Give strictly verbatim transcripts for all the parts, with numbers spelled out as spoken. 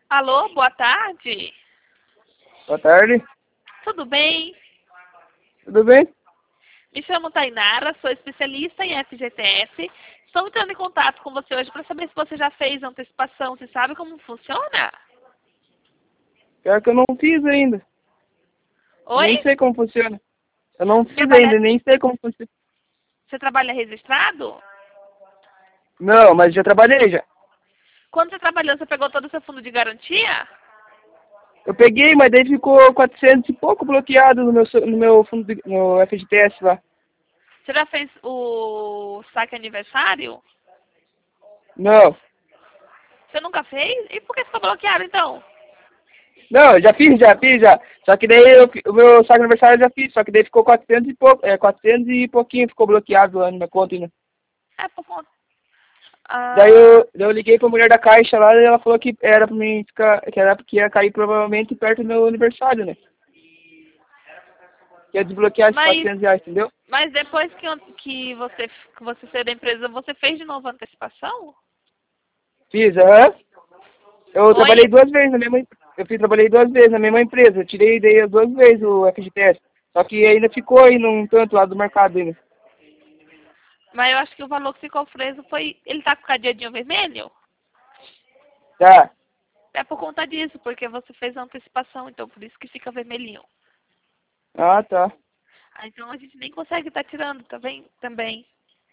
Alô, boa tarde. Boa tarde, Tudo bem? tudo bem? Me chamo Tainara, sou especialista em F G T S. Estou entrando em contato com você hoje para saber se você já fez antecipação, você sabe como funciona? Pior que eu não fiz ainda, Oi? nem sei como funciona. Eu não Você fiz trabalha, ainda, nem sei como funciona. você trabalha registrado? Não, mas já trabalhei já. Quando você trabalhou, você pegou todo o seu fundo de garantia? Eu peguei, mas daí ficou quatrocentos e pouco bloqueado no meu, so- no meu fundo, de- no F G T S lá. Você já fez o saque aniversário? Não, Você nunca fez? E por que ficou bloqueado então? não, eu já fiz, já fiz, já. Só que daí eu, fi- o meu saque aniversário eu já fiz, só que daí ficou quatrocentos e pouco, é, quatrocentos e pouquinho ficou bloqueado lá na minha conta ainda. É por conta. Daí Ah, eu, daí eu liguei pra mulher da caixa lá e ela falou que era pra mim ficar, que era porque ia cair provavelmente perto do meu aniversário, né? Que ia desbloquear esses mas, quatrocentos reais, entendeu? mas depois que, que você que você saiu da empresa, você fez de novo a antecipação? Fiz, aham. Eu Oi? trabalhei duas vezes na mesma em- eu fiz, trabalhei duas vezes na mesma empresa. Eu tirei daí as duas vezes o F G T S. Só que ainda ficou aí num tanto lá do mercado ainda. Mas eu acho que o valor que ficou preso foi. Ele tá com o cadeadinho vermelho? Tá. É por conta disso, porque você fez a antecipação, então por isso que fica vermelhinho. Ah, tá. Ah, então a gente nem consegue estar tirando, tá bem? Também.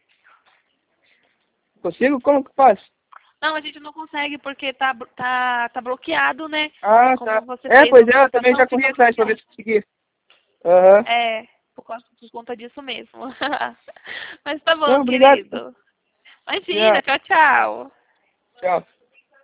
Consigo? Como que faz? Não, a gente não consegue porque tá, tá, tá bloqueado, né? Ah, Como tá. você É, fez a pois é, eu também antecipação, já corri fica atrás pra ver bloqueado. se conseguia. Aham. É, por, causa, por conta disso mesmo. Mas tá Não, bom, obrigado. querido. Imagina, Já. tchau, tchau. Tchau.